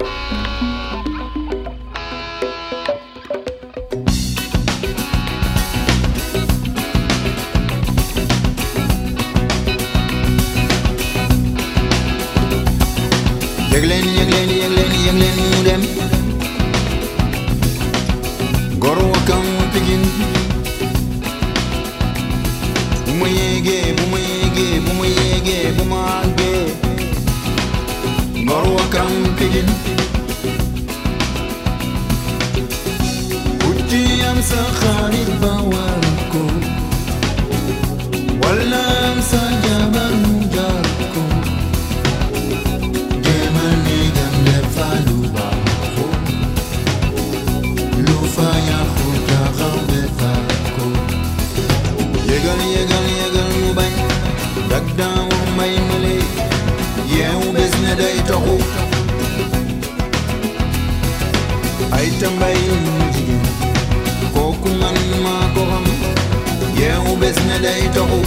Yeglen ñu dem Ngor Wakam Pikine bu ma yéegee bu ma àggee Ngor Wakam Pikine ku ci am sa xarit ba war ko wala am sa jabar mu jar ko Yegal mu bañ dak daaw may male yeewu bés ne day toxu ay tambay jigéen kooku man maa ko xam yeewu bés ne day toxu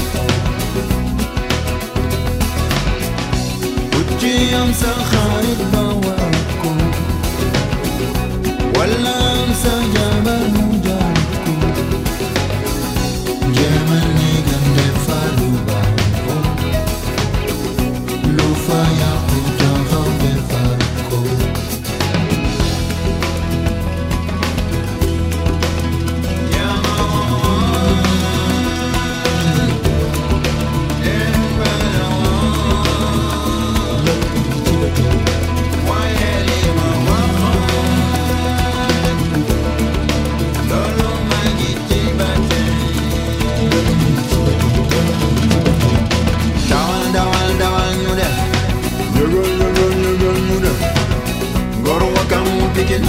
ku ci am sa xarit ba war ko wala am sa jabar mu jaar ko Jemal ni gande falu banko Lu fa ya kuta hawe farko Ngor Wakam Pikine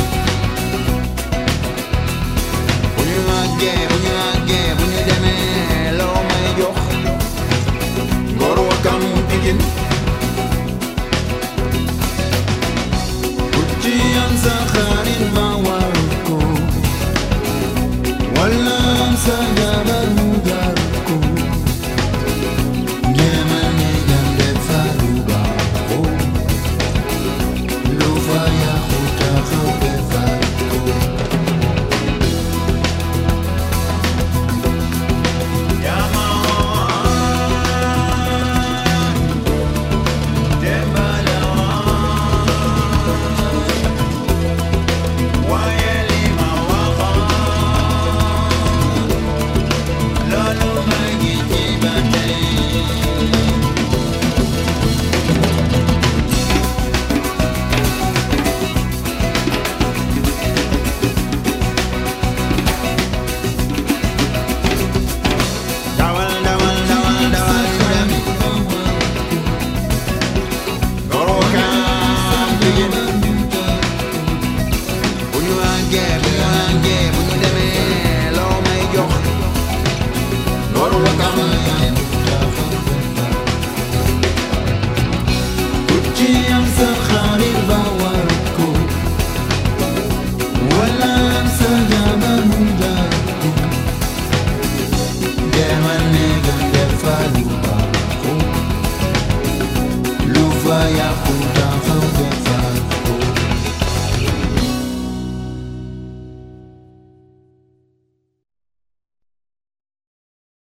bu ñu àggee bu ñu demee loo may jox Ngor Wakam Pikine ku ci am sa xarit ba war ko wala am sa jabar mu jar ko Jemal ni gande falu ba Lu fa ya xuta xaw